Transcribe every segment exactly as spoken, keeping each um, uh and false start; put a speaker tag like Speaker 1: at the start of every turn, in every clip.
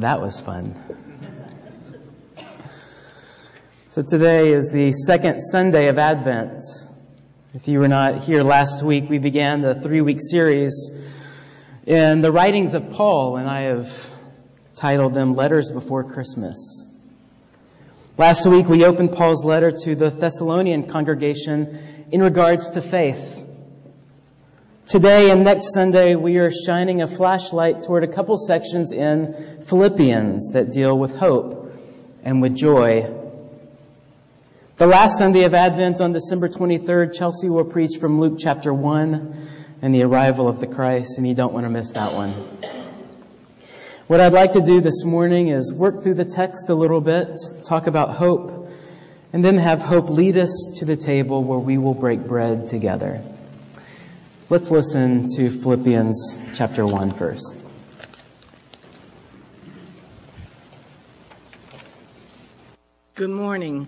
Speaker 1: That was fun. So today is the second Sunday of Advent. If you were not here last week, we began the three-week series in the writings of Paul, and I have titled them Letters Before Christmas. Last week, we opened Paul's letter to the Thessalonian congregation in regards to faith. Today and next Sunday, we are shining a flashlight toward a couple sections in Philippians that deal with hope and with joy. The last Sunday of Advent on December twenty-third, Chelsea will preach from Luke chapter one and the arrival of the Christ, and you don't want to miss that one. What I'd like to do this morning is work through the text a little bit, talk about hope, and then have hope lead us to the table where we will break bread together. Let's listen to Philippians chapter one first.
Speaker 2: Good morning.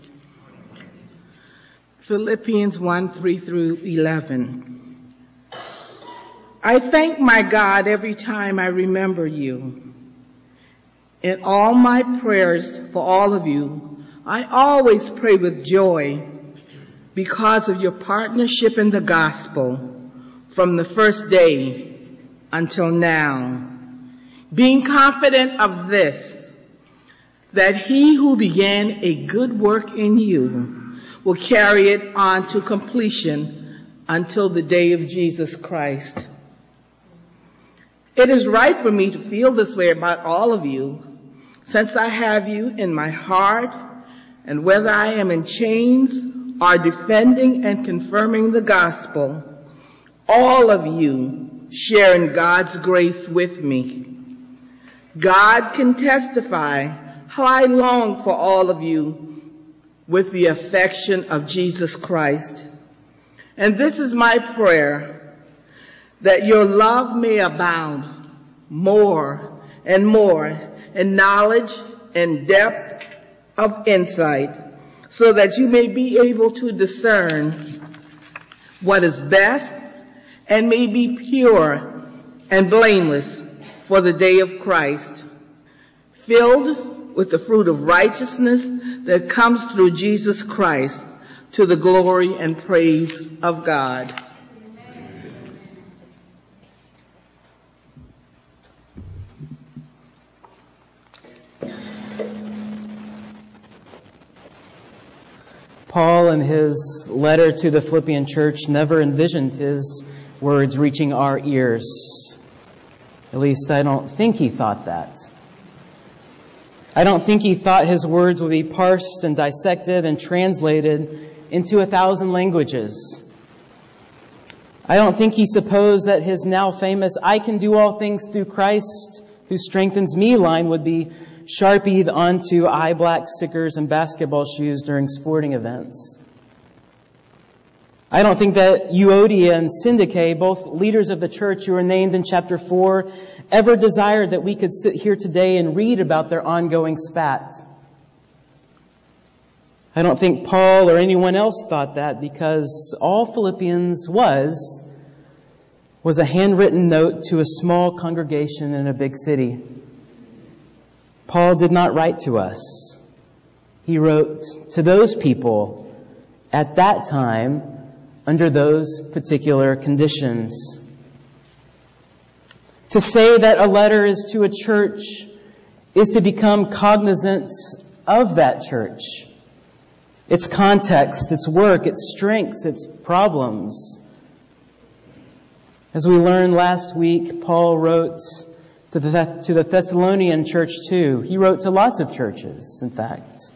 Speaker 2: Philippians one, three through eleven. I thank my God every time I remember you. In all my prayers for all of you, I always pray with joy because of your partnership in the gospel from the first day until now, being confident of this, that he who began a good work in you will carry it on to completion until the day of Jesus Christ. It is right for me to feel this way about all of you, since I have you in my heart, and whether I am in chains or defending and confirming the gospel, all of you share in God's grace with me. God can testify how I long for all of you with the affection of Jesus Christ. And this is my prayer, that your love may abound more and more in knowledge and depth of insight, so that you may be able to discern what is best and may be pure and blameless for the day of Christ, filled with the fruit of righteousness that comes through Jesus Christ, to the glory and praise of God.
Speaker 1: Paul, in his letter to the Philippian church, never envisioned his words reaching our ears. At least I don't think he thought that. I don't think he thought his words would be parsed and dissected and translated into a thousand languages. I don't think he supposed that his now famous "I can do all things through Christ who strengthens me" line would be sharpied onto eye black stickers and basketball shoes during sporting events. I don't think that Euodia and Syntyche, both leaders of the church who are named in chapter four, ever desired that we could sit here today and read about their ongoing spat. I don't think Paul or anyone else thought that, because all Philippians was, was a handwritten note to a small congregation in a big city. Paul did not write to us. He wrote to those people at that time, under those particular conditions. To say that a letter is to a church is to become cognizant of that church, its context, its work, its strengths, its problems. As we learned last week, Paul wrote to the, to the Thessalonian church too. He wrote to lots of churches, in fact.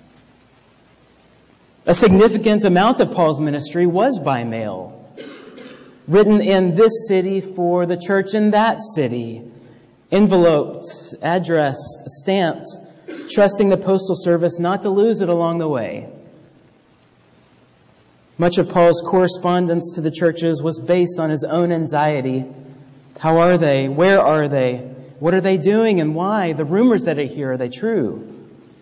Speaker 1: A significant amount of Paul's ministry was by mail, written in this city for the church in that city, enveloped, addressed, stamped, trusting the postal service not to lose it along the way. Much of Paul's correspondence to the churches was based on his own anxiety. How are they? Where are they? What are they doing and why? The rumors that I hear, are they true?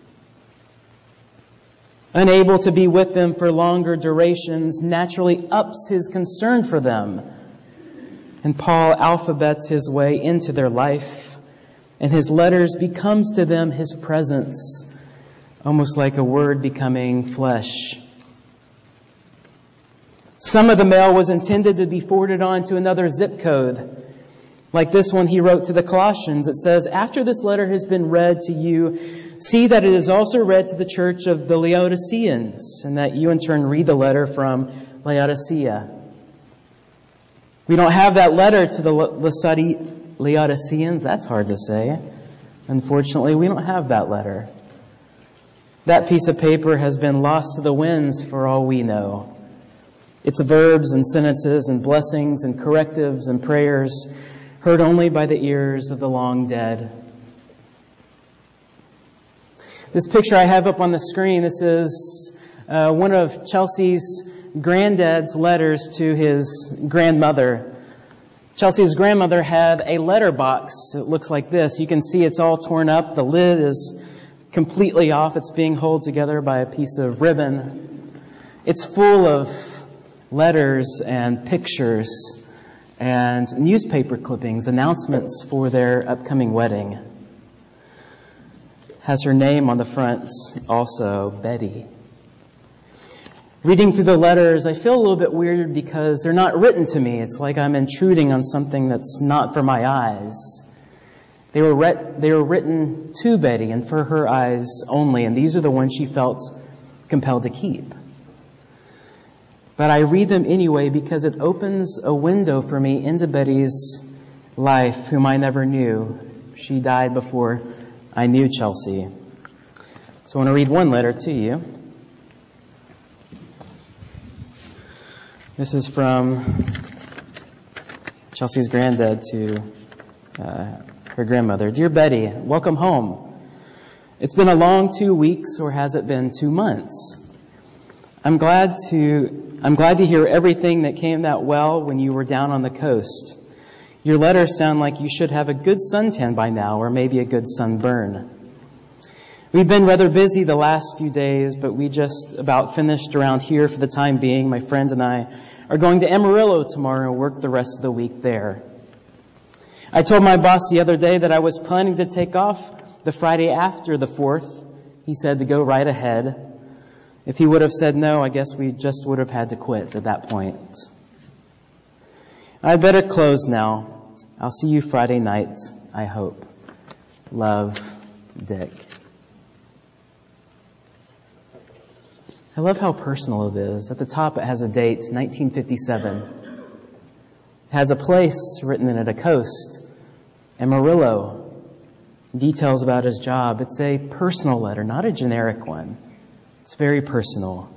Speaker 1: Unable to be with them for longer durations naturally ups his concern for them. And Paul alphabets his way into their life and his letters becomes to them his presence, almost like a word becoming flesh. Some of the mail was intended to be forwarded on to another zip code. Like this one he wrote to the Colossians. It says, "After this letter has been read to you, see that it is also read to the church of the Laodiceans, and that you in turn read the letter from Laodicea." We don't have that letter to the Laodiceans. That's hard to say. Unfortunately, we don't have that letter. That piece of paper has been lost to the winds for all we know. Its verbs and sentences and blessings and correctives and prayers heard only by the ears of the long dead. This picture I have up on the screen, this is uh, one of Chelsea's granddad's letters to his grandmother. Chelsea's grandmother had a letter box. It looks like this. You can see it's all torn up. The lid is completely off. It's being held together by a piece of ribbon. It's full of letters and pictures and newspaper clippings, announcements for their upcoming wedding. Has her name on the front also, Betty. Reading through the letters, I feel a little bit weird because they're not written to me. It's like I'm intruding on something that's not for my eyes. They were, re- they were written to Betty and for her eyes only, and these are the ones she felt compelled to keep. But I read them anyway because it opens a window for me into Betty's life, whom I never knew. She died before I knew Chelsea. So I want to read one letter to you. This is from Chelsea's granddad to uh, her grandmother. "Dear Betty, welcome home. It's been a long two weeks, or has it been two months? I'm glad to I'm glad to hear everything that came out well when you were down on the coast. Your letters sound like you should have a good suntan by now, or maybe a good sunburn. We've been rather busy the last few days, but we just about finished around here for the time being. My friend and I are going to Amarillo tomorrow and work the rest of the week there. I told my boss the other day that I was planning to take off the Friday after the fourth. He said to go right ahead. If he would have said no, I guess we just would have had to quit at that point. I better close now. I'll see you Friday night, I hope. Love, Dick." I love how personal it is. At the top it has a date, nineteen fifty-seven. It has a place written in it, a coast, Amarillo. Details about his job. It's a personal letter, not a generic one. It's very personal.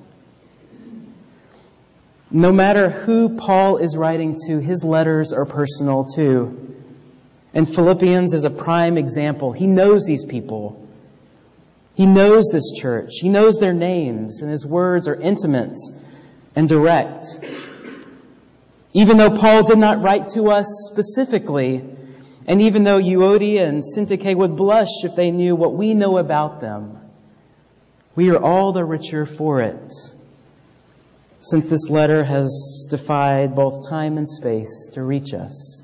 Speaker 1: No matter who Paul is writing to, his letters are personal too. And Philippians is a prime example. He knows these people. He knows this church. He knows their names, and his words are intimate and direct. Even though Paul did not write to us specifically, and even though Euodia and Syntyche would blush if they knew what we know about them, we are all the richer for it, since this letter has defied both time and space to reach us.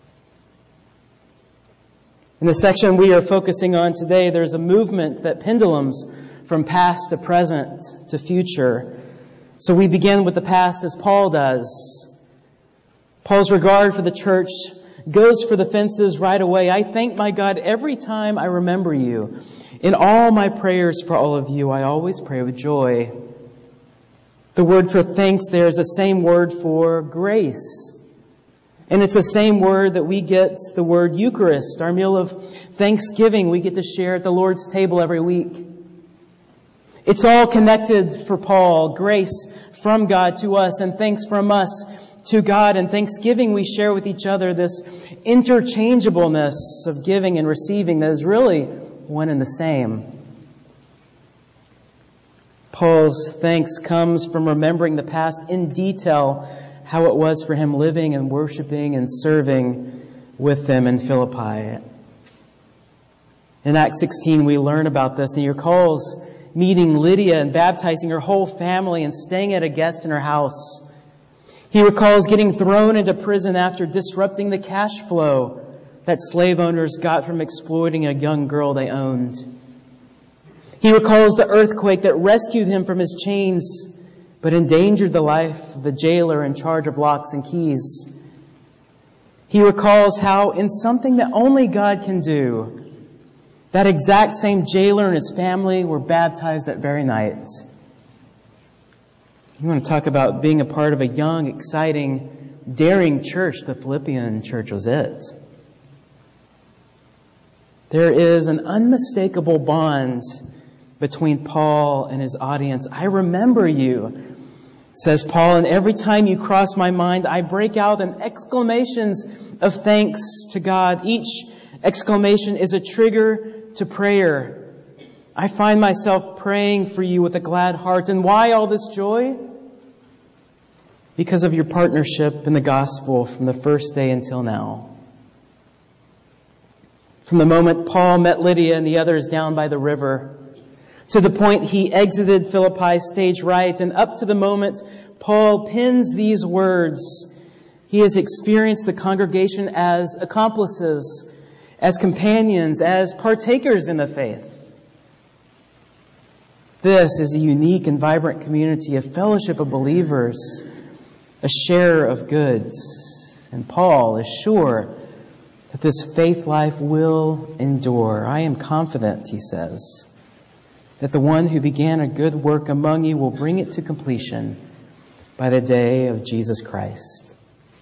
Speaker 1: In the section we are focusing on today, there's a movement that pendulums from past to present to future. So we begin with the past as Paul does. Paul's regard for the church goes for the fences right away. "I thank my God every time I remember you. In all my prayers for all of you, I always pray with joy." The word for thanks there is the same word for grace. And it's the same word that we get the word Eucharist, our meal of thanksgiving we get to share at the Lord's table every week. It's all connected for Paul. Grace from God to us and thanks from us to God. And thanksgiving we share with each other, this interchangeableness of giving and receiving that is really one and the same. Paul's thanks comes from remembering the past in detail, how it was for him living and worshiping and serving with them in Philippi. In Acts sixteen, we learn about this, and he recalls meeting Lydia and baptizing her whole family and staying at a guest in her house. He recalls getting thrown into prison after disrupting the cash flow that slave owners got from exploiting a young girl they owned. He recalls the earthquake that rescued him from his chains, but endangered the life of the jailer in charge of locks and keys. He recalls how, in something that only God can do, that exact same jailer and his family were baptized that very night. You want to talk about being a part of a young, exciting, daring church? The Philippian church was it. There is an unmistakable bond between Paul and his audience. I remember you, says Paul, and every time you cross my mind, I break out in exclamations of thanks to God. Each exclamation is a trigger to prayer. I find myself praying for you with a glad heart. And why all this joy? Because of your partnership in the gospel from the first day until now. From the moment Paul met Lydia and the others down by the river, to the point he exited Philippi stage right, and up to the moment Paul pens these words, he has experienced the congregation as accomplices, as companions, as partakers in the faith. This is a unique and vibrant community, a fellowship of believers, a share of goods. And Paul is sure that this faith life will endure. I am confident, he says, that the one who began a good work among you will bring it to completion by the day of Jesus Christ.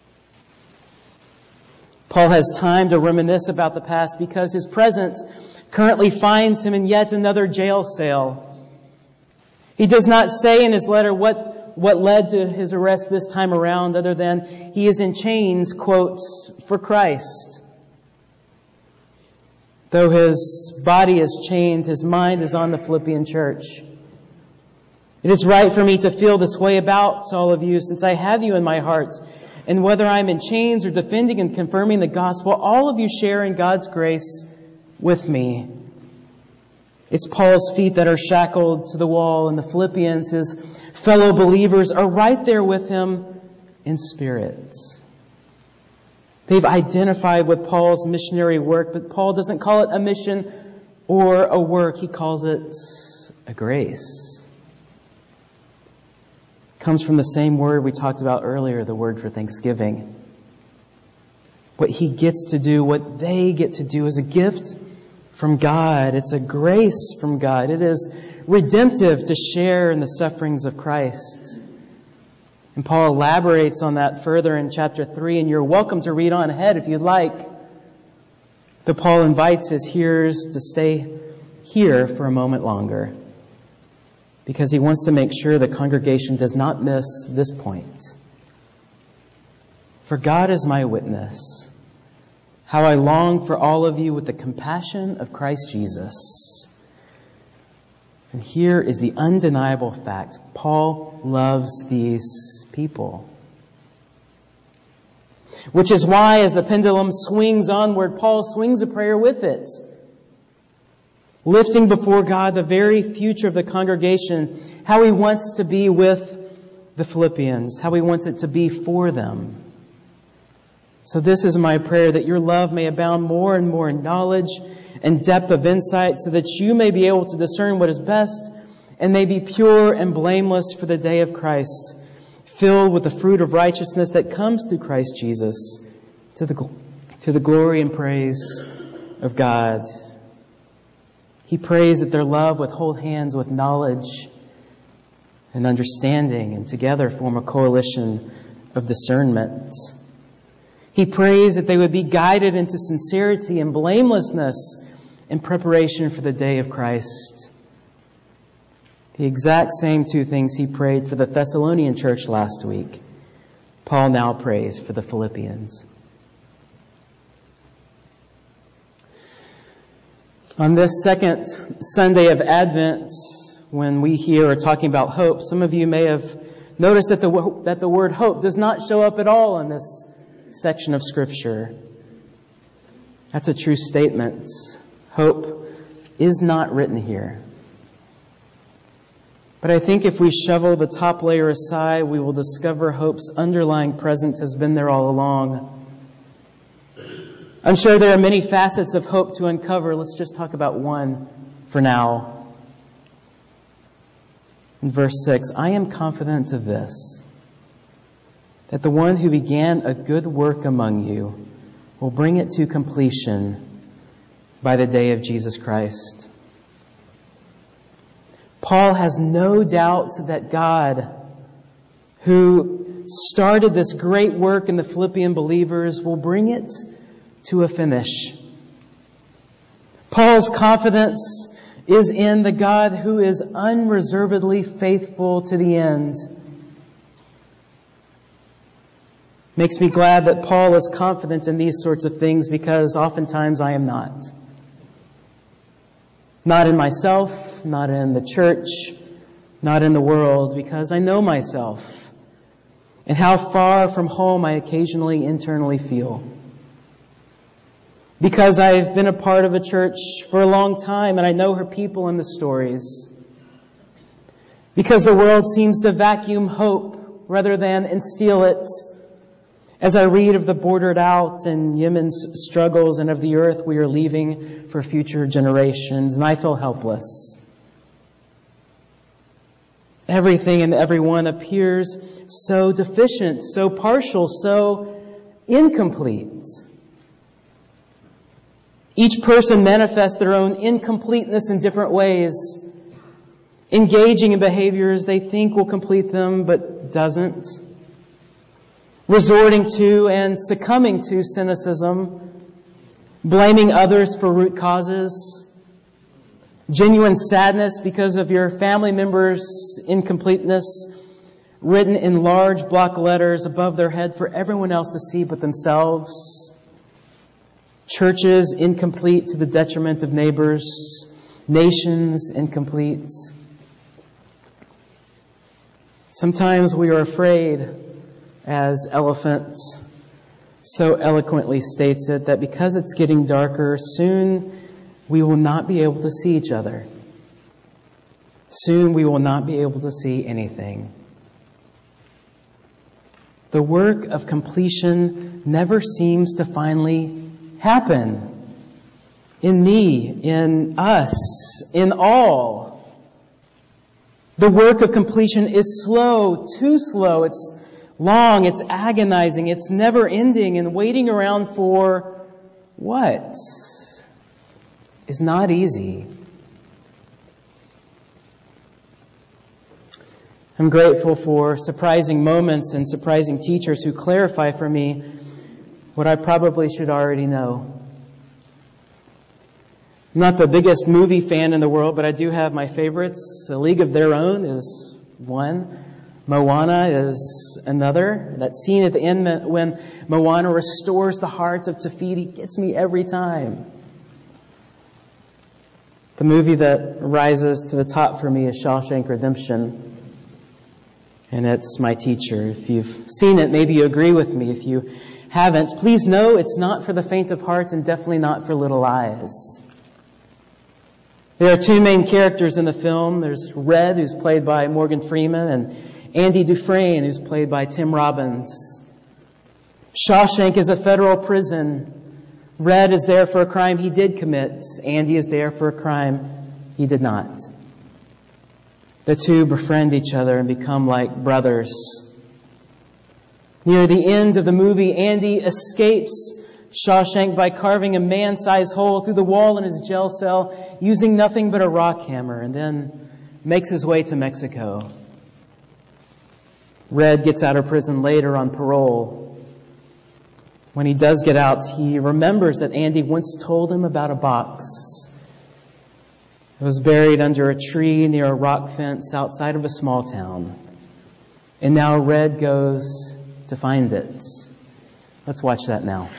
Speaker 1: Paul has time to reminisce about the past because his present currently finds him in yet another jail cell. He does not say in his letter what, what led to his arrest this time around, other than he is in chains, quotes, for Christ. Though his body is chained, his mind is on the Philippian church. It is right for me to feel this way about all of you, since I have you in my heart. And whether I'm in chains or defending and confirming the gospel, all of you share in God's grace with me. It's Paul's feet that are shackled to the wall, and the Philippians, his fellow believers, are right there with him in spirit. They've identified with Paul's missionary work, but Paul doesn't call it a mission or a work. He calls it a grace. It comes from the same word we talked about earlier, the word for thanksgiving. What he gets to do, what they get to do, is a gift from God. It's a grace from God. It is redemptive to share in the sufferings of Christ. And Paul elaborates on that further in chapter three, and you're welcome to read on ahead if you'd like. But Paul invites his hearers to stay here for a moment longer, because he wants to make sure the congregation does not miss this point. For God is my witness, how I long for all of you with the compassion of Christ Jesus. And here is the undeniable fact. Paul loves these people. Which is why, as the pendulum swings onward, Paul swings a prayer with it, lifting before God the very future of the congregation, how he wants to be with the Philippians, how he wants it to be for them. So this is my prayer, that your love may abound more and more in knowledge and depth of insight, so that you may be able to discern what is best and may be pure and blameless for the day of Christ, filled with the fruit of righteousness that comes through Christ Jesus, to the, to the glory and praise of God. He prays that their love would hold hands with knowledge and understanding, and together form a coalition of discernment. He prays that they would be guided into sincerity and blamelessness in preparation for the day of Christ. The exact same two things he prayed for the Thessalonian church last week, Paul now prays for the Philippians. On this second Sunday of Advent, when we here are talking about hope, some of you may have noticed that the, that the word hope does not show up at all in this section of Scripture. That's a true statement. Hope is not written here. But I think if we shovel the top layer aside, we will discover hope's underlying presence has been there all along. I'm sure there are many facets of hope to uncover. Let's just talk about one for now. In verse six, I am confident of this, that the one who began a good work among you will bring it to completion by the day of Jesus Christ. Paul has no doubt that God, who started this great work in the Philippian believers, will bring it to a finish. Paul's confidence is in the God who is unreservedly faithful to the end. Makes me glad that Paul is confident in these sorts of things, because oftentimes I am not. Not in myself, not in the church, not in the world, because I know myself and how far from home I occasionally internally feel. Because I've been a part of a church for a long time and I know her people and the stories. Because the world seems to vacuum hope rather than instill it. As I read of the bordered out and Yemen's struggles and of the earth we are leaving for future generations, and I feel helpless. Everything and everyone appears so deficient, so partial, so incomplete. Each person manifests their own incompleteness in different ways, engaging in behaviors they think will complete them, but doesn't. Resorting to and succumbing to cynicism, blaming others for root causes, genuine sadness because of your family members' incompleteness, written in large block letters above their head for everyone else to see but themselves. Churches incomplete to the detriment of neighbors, nations incomplete. Sometimes we are afraid, as Elephant so eloquently states it, that because it's getting darker, soon we will not be able to see each other. Soon we will not be able to see anything. The work of completion never seems to finally happen in me, in us, in all. The work of completion is slow, too slow. It's long, it's agonizing, it's never ending, and waiting around for what is not easy. I'm grateful for surprising moments and surprising teachers who clarify for me what I probably should already know. I'm not the biggest movie fan in the world, but I do have my favorites. A League of Their Own is one. Moana is another. That scene at the end when Moana restores the heart of Te Fiti gets me every time. The movie that rises to the top for me is Shawshank Redemption. And it's my teacher. If you've seen it, maybe you agree with me. If you haven't, please know it's not for the faint of heart and definitely not for little eyes. There are two main characters in the film. There's Red, who's played by Morgan Freeman, and Andy Dufresne, who's played by Tim Robbins. Shawshank is a federal prison. Red is there for a crime he did commit. Andy is there for a crime he did not. The two befriend each other and become like brothers. Near the end of the movie, Andy escapes Shawshank by carving a man-sized hole through the wall in his jail cell using nothing but a rock hammer, and then makes his way to Mexico. Red gets out of prison later on parole. When he does get out, he remembers that Andy once told him about a box. It was buried under a tree near a rock fence outside of a small town. And now Red goes to find it. Let's watch that now.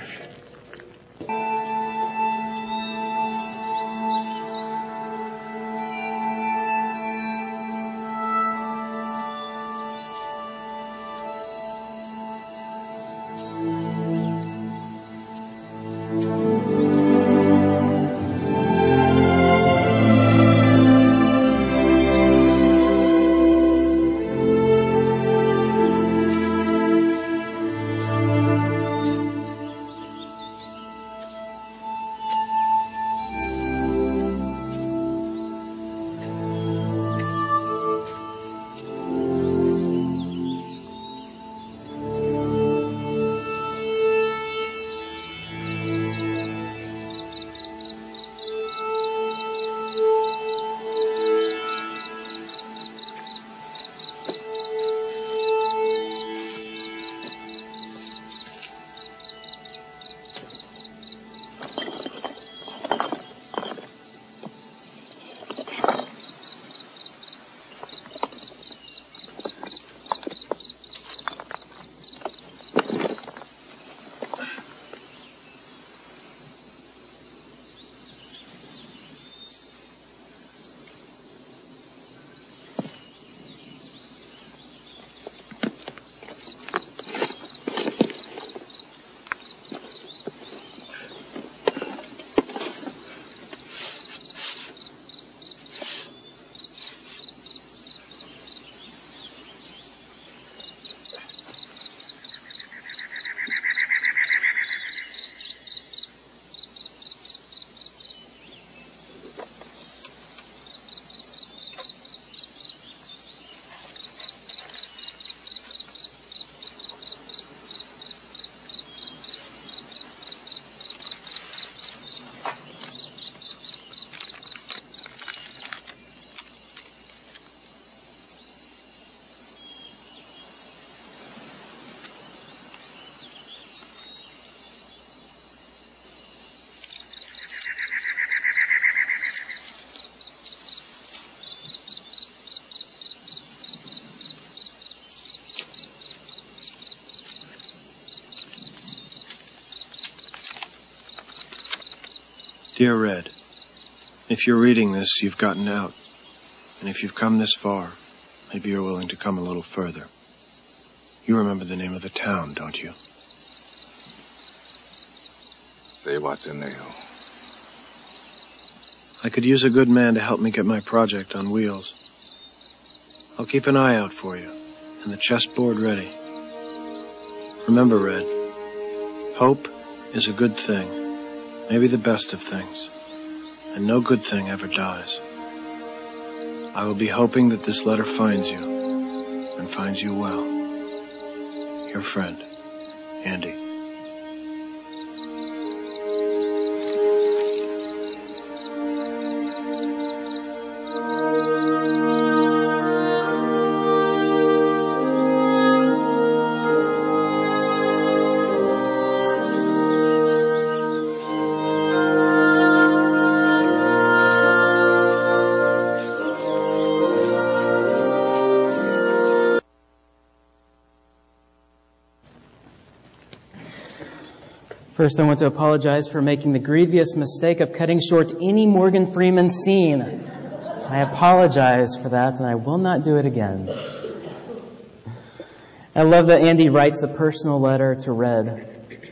Speaker 3: Dear Red, if you're reading this, you've gotten out. And if you've come this far, maybe you're willing to come a little further. You remember the name of the town, don't you?
Speaker 4: Zihuatanejo.
Speaker 3: I could use a good man to help me get my project on wheels. I'll keep an eye out for you, and the chessboard ready. Remember, Red, hope is a good thing, maybe the best of things, and no good thing ever dies. I will be hoping that this letter finds you, and finds you well. Your friend, Andy.
Speaker 1: First, I want to apologize for making the grievous mistake of cutting short any Morgan Freeman scene. I apologize for that, and I will not do it again. I love that Andy writes a personal letter to Red,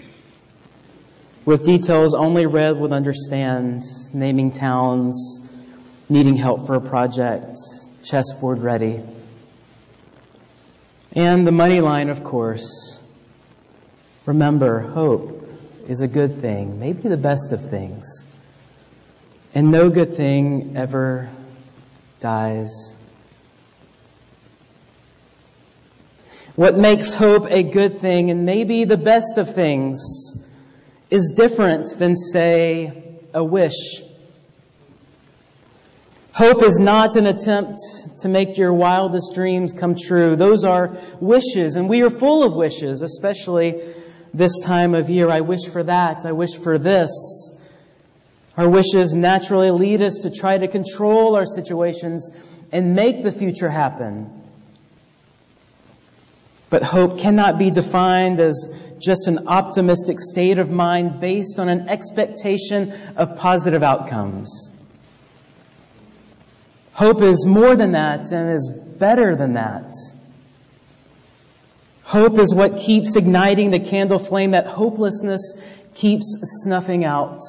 Speaker 1: with details only Red would understand, naming towns, needing help for a project, chessboard ready. And the money line, of course. Remember, hope is a good thing, maybe the best of things. And no good thing ever dies. What makes hope a good thing and maybe the best of things is different than, say, a wish. Hope is not an attempt to make your wildest dreams come true. Those are wishes, and we are full of wishes, especially this time of year. I wish for that. I wish for this. Our wishes naturally lead us to try to control our situations and make the future happen. But hope cannot be defined as just an optimistic state of mind based on an expectation of positive outcomes. Hope is more than that and is better than that. Hope is what keeps igniting the candle flame that hopelessness keeps snuffing out.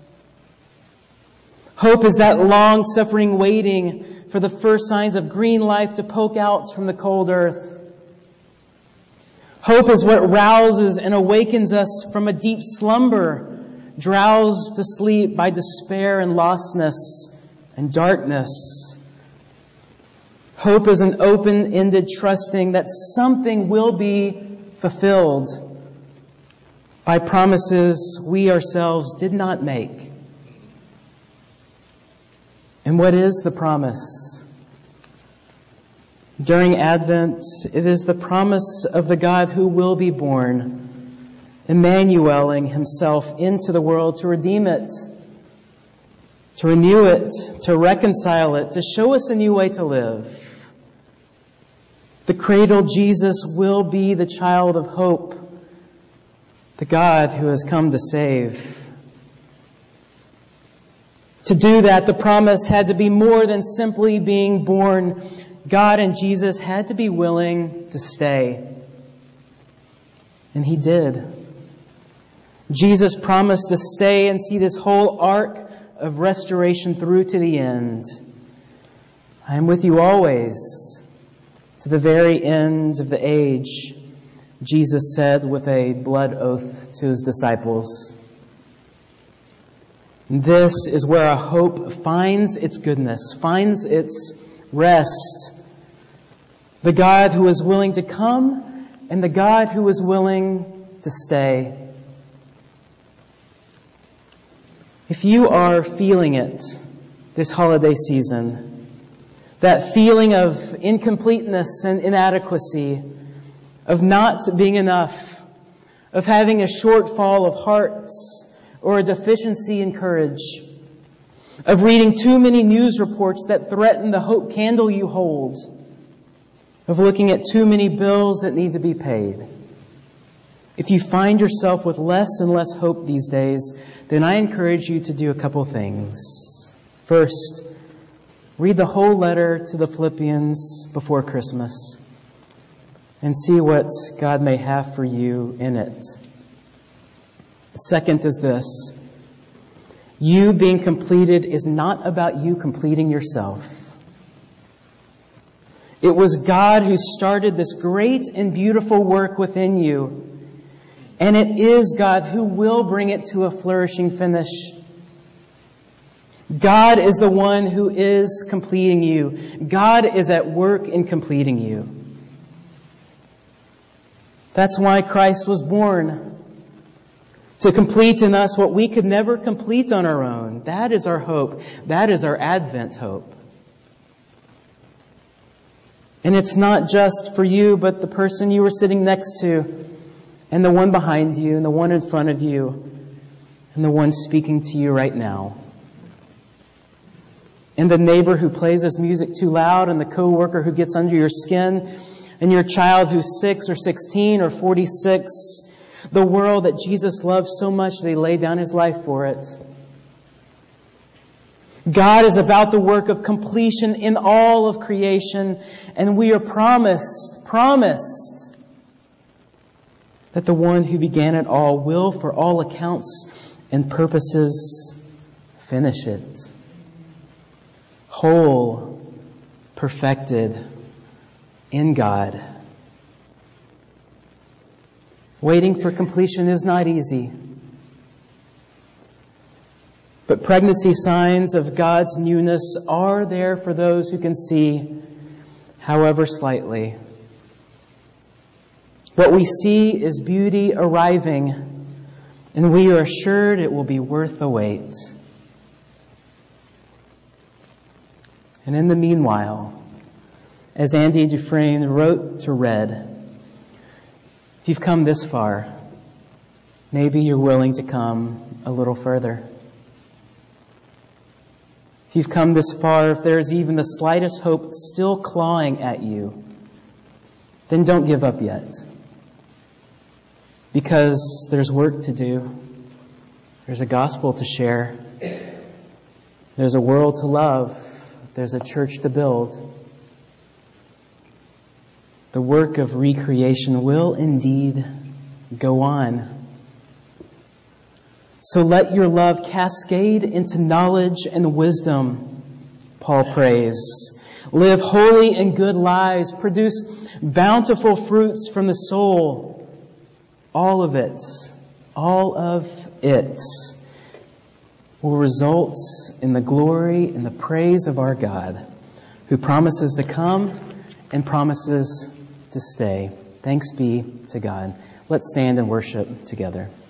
Speaker 1: Hope is that long-suffering waiting for the first signs of green life to poke out from the cold earth. Hope is what rouses and awakens us from a deep slumber, drowsed to sleep by despair and lostness and darkness. Hope is an open-ended trusting that something will be fulfilled by promises we ourselves did not make. And what is the promise? During Advent, it is the promise of the God who will be born, Emmanueling himself into the world to redeem it, to renew it, to reconcile it, to show us a new way to live. The cradled Jesus will be the child of hope, the God who has come to save. To do that, the promise had to be more than simply being born. God and Jesus had to be willing to stay. And He did. Jesus promised to stay and see this whole arc of restoration through to the end. I am with you always, to the very end of the age, Jesus said with a blood oath to His disciples. This is where our hope finds its goodness, finds its rest. The God who is willing to come and the God who is willing to stay. If you are feeling it this holiday season, that feeling of incompleteness and inadequacy, of not being enough, of having a shortfall of hearts or a deficiency in courage, of reading too many news reports that threaten the hope candle you hold, of looking at too many bills that need to be paid. If you find yourself with less and less hope these days, then I encourage you to do a couple things. First, read the whole letter to the Philippians before Christmas and see what God may have for you in it. Second is this. You being completed is not about you completing yourself. It was God who started this great and beautiful work within you. And it is God who will bring it to a flourishing finish. God is the one who is completing you. God is at work in completing you. That's why Christ was born. To complete in us what we could never complete on our own. That is our hope. That is our Advent hope. And it's not just for you, but the person you were sitting next to, and the one behind you, and the one in front of you, and the one speaking to you right now. And the neighbor who plays his music too loud, and the coworker who gets under your skin, and your child who's six or sixteen or forty-six. The world that Jesus loved so much that He laid down His life for it. God is about the work of completion in all of creation, and we are promised, promised that the one who began it all will, for all accounts and purposes, finish it. Whole, perfected in God. Waiting for completion is not easy. But pregnancy signs of God's newness are there for those who can see, however slightly. What we see is beauty arriving, and we are assured it will be worth the wait. And in the meanwhile, as Andy Dufresne wrote to Red, if you've come this far, maybe you're willing to come a little further. If you've come this far, if there's even the slightest hope still clawing at you, then don't give up yet. Because there's work to do. There's a gospel to share. There's a world to love. There's a church to build. The work of recreation will indeed go on. So let your love cascade into knowledge and wisdom, Paul prays. Live holy and good lives. Produce bountiful fruits from the soul. All of it, all of it will result in the glory and the praise of our God, who promises to come and promises to stay. Thanks be to God. Let's stand and worship together.